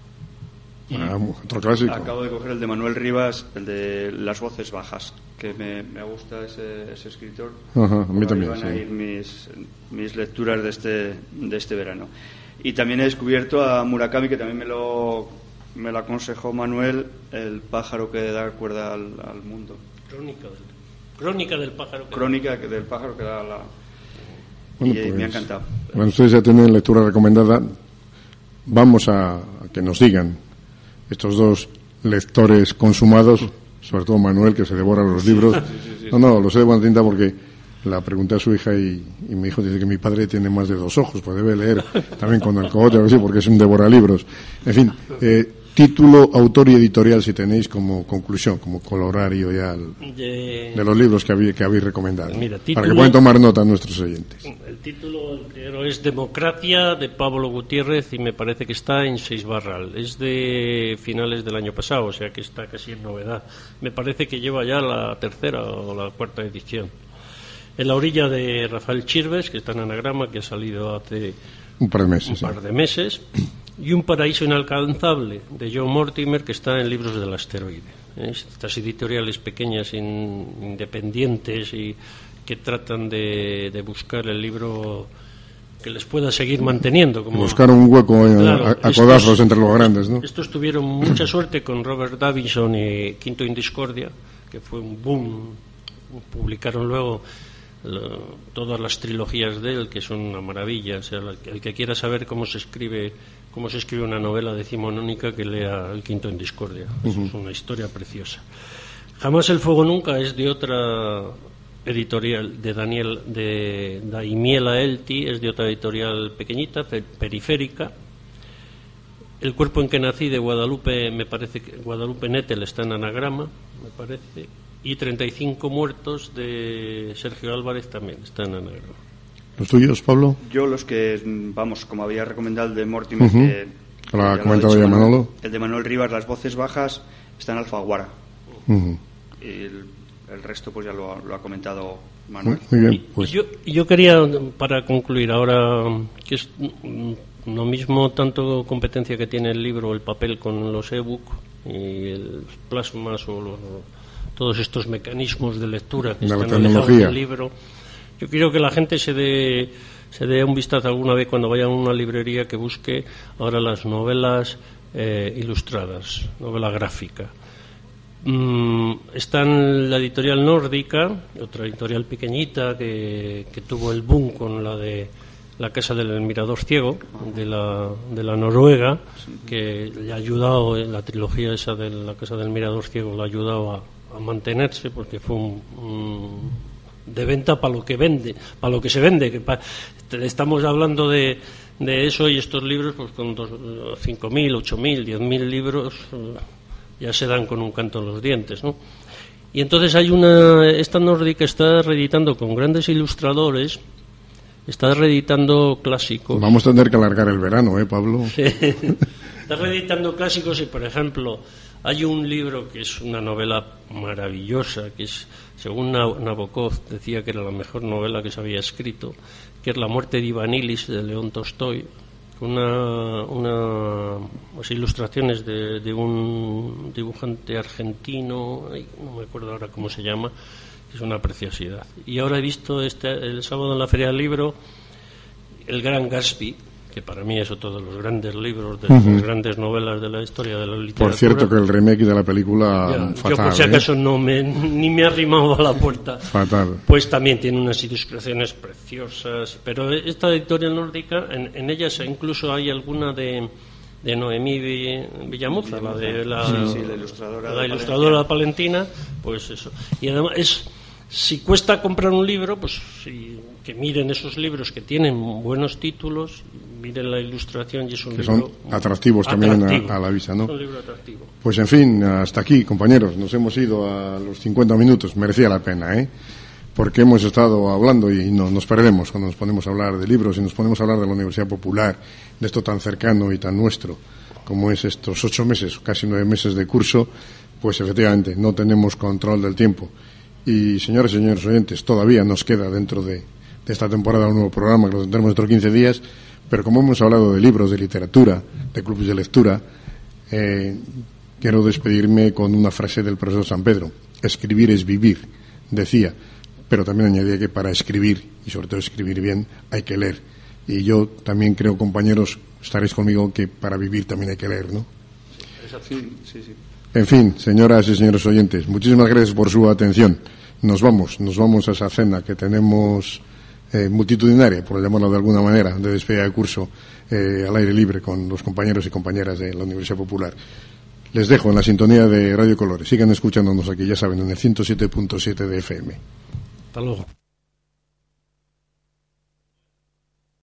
Ah, otro clásico.
Acabo de coger el de Manuel Rivas, el de Las Voces Bajas, que me, me gusta ese, ese escritor.
Ajá, a mí también.
Van
sí.
a ir mis, mis lecturas de este, de este verano. Y también he descubierto a Murakami, que también me lo, me lo aconsejó Manuel, El pájaro que da cuerda al, al mundo.
Crónica del, crónica del pájaro. Que
Crónica da. del pájaro que da la...
Bueno,
y
pues,
me ha encantado.
Bueno, ustedes ya tienen lectura recomendada. Vamos a, a que nos digan estos dos lectores consumados, sobre todo Manuel, que se devora los libros. Sí, sí, sí, no, no, lo sé de buena tinta porque la pregunté a su hija y, y mi hijo dice que mi padre tiene más de dos ojos, pues debe leer también con el cogote, a ver si, porque es un devoralibros. En fin, eh, título, autor y editorial, si tenéis como conclusión, como colorario ya el, de, de los libros que habéis, que habéis recomendado, mira, título, para que puedan tomar nota nuestros oyentes.
El título, el primero, es Democracia, de Pablo Gutiérrez, y me parece que está en seis barral. Es de finales del año pasado, o sea que está casi en novedad. Me parece que lleva ya la tercera o la cuarta edición. En la orilla, de Rafael Chirves, que está en anagrama, que ha salido hace
un par de meses.
Un par de meses. Y Un paraíso inalcanzable, de John Mortimer, que está en Libros del Asteroide. Estas editoriales pequeñas, in, independientes y que tratan de, de buscar el libro que les pueda seguir manteniendo. Como,
buscar un hueco eh, claro, a, a estos, codazos entre los grandes, ¿no?
Estos tuvieron mucha suerte con Robert Davidson y Quinto in Discordia, que fue un boom. Publicaron luego lo, todas las trilogías de él, que son una maravilla. O sea, el que quiera saber cómo se escribe cómo se escribe una novela decimonónica, que lea El Quinto en Discordia. Uh-huh. Es una historia preciosa. Jamás el fuego nunca es de otra editorial, de Daniel de Daimiela Elti, es de otra editorial pequeñita, periférica. El cuerpo en que nací, de Guadalupe, me parece que Guadalupe Nettel, está en anagrama, me parece. Y treinta y cinco muertos, de Sergio Álvarez, también está en anagrama.
¿Los tuyos, Pablo?
Yo los que, vamos, como había recomendado el de Mortimer, uh-huh. que
lo ha comentado ya Manolo.
El de Manuel Rivas, Las Voces Bajas, está en Alfaguara.
Uh-huh.
Y el, el resto pues ya lo, lo ha comentado Manuel.
Muy bien, pues.
Yo, yo quería, para concluir ahora, que es lo mismo tanto competencia que tiene el libro, el papel, con los ebook y el plasmas o los, todos estos mecanismos de lectura que
de
están
alejados
del libro. Yo quiero que la gente se dé se dé un vistazo alguna vez cuando vaya a una librería, que busque ahora las novelas eh, ilustradas, novela gráfica. Mm, está en la editorial nórdica, otra editorial pequeñita que, que tuvo el boom con la de La Casa del Mirador Ciego, de la, de la Noruega, que le ha ayudado, eh, la trilogía esa de La Casa del Mirador Ciego le ha ayudado a, a mantenerse, porque fue un, un de venta para lo que vende, para lo que se vende, que pa, estamos hablando de, de eso, y estos libros pues con cinco mil, ocho mil, diez mil libros eh, ya se dan con un canto en los dientes, ¿no? Y entonces hay una, esta nórdica está reeditando con grandes ilustradores, está reeditando clásicos.
Vamos a tener que alargar el verano, ¿eh, Pablo?
Sí. Está reeditando clásicos y, por ejemplo, hay un libro que es una novela maravillosa, que es, según Nabokov, decía que era la mejor novela que se había escrito, que es La muerte de Ivanilis, de León Tolstoy, con una, una, unas ilustraciones de, de un dibujante argentino, no me acuerdo ahora cómo se llama, que es una preciosidad. Y ahora he visto este, el sábado en la Feria del Libro, El Gran Gatsby, que para mí es otro de los grandes libros, de uh-huh. las grandes novelas de la historia de la literatura.
Por cierto, que el remake de la película, ya, fatal.
Yo por si acaso ¿eh? no me, ni me he arrimado a la puerta.
Fatal.
Pues también tiene unas ilustraciones preciosas, pero esta editorial nórdica, en, en ellas incluso hay alguna de, de Noemí Villamuza, la de la,
sí, sí, la ilustradora,
la ilustradora palentina, pues eso. Y además es... Si cuesta comprar un libro, pues sí, que miren esos libros que tienen buenos títulos, miren la ilustración y es un
que
libro
son atractivos también a, a la vista, ¿no?
Es un libro atractivo.
Pues en fin, hasta aquí, compañeros, nos hemos ido a los cincuenta minutos, merecía la pena, ¿eh? Porque hemos estado hablando y no, nos perdemos cuando nos ponemos a hablar de libros y nos ponemos a hablar de la Universidad Popular, de esto tan cercano y tan nuestro como es estos ocho meses, casi nueve meses de curso, pues efectivamente no tenemos control del tiempo. Y señores y señores oyentes, todavía nos queda dentro de, de esta temporada un nuevo programa que lo tendremos dentro de quince días, pero como hemos hablado de libros, de literatura, de clubes de lectura, eh, quiero despedirme con una frase del profesor San Pedro: escribir es vivir, decía, pero también añadía que para escribir, y sobre todo escribir bien, hay que leer. Y yo también creo, compañeros, estaréis conmigo, que para vivir también hay que leer, ¿no?
Sí, sí, sí.
En fin, señoras y señores oyentes, muchísimas gracias por su atención. Nos vamos, nos vamos a esa cena que tenemos eh, multitudinaria, por llamarlo de alguna manera, de despedida de curso eh, al aire libre con los compañeros y compañeras de la Universidad Popular. Les dejo en la sintonía de Radio Colores. Sigan escuchándonos aquí, ya saben, en el ciento siete punto siete de F M.
Hasta luego.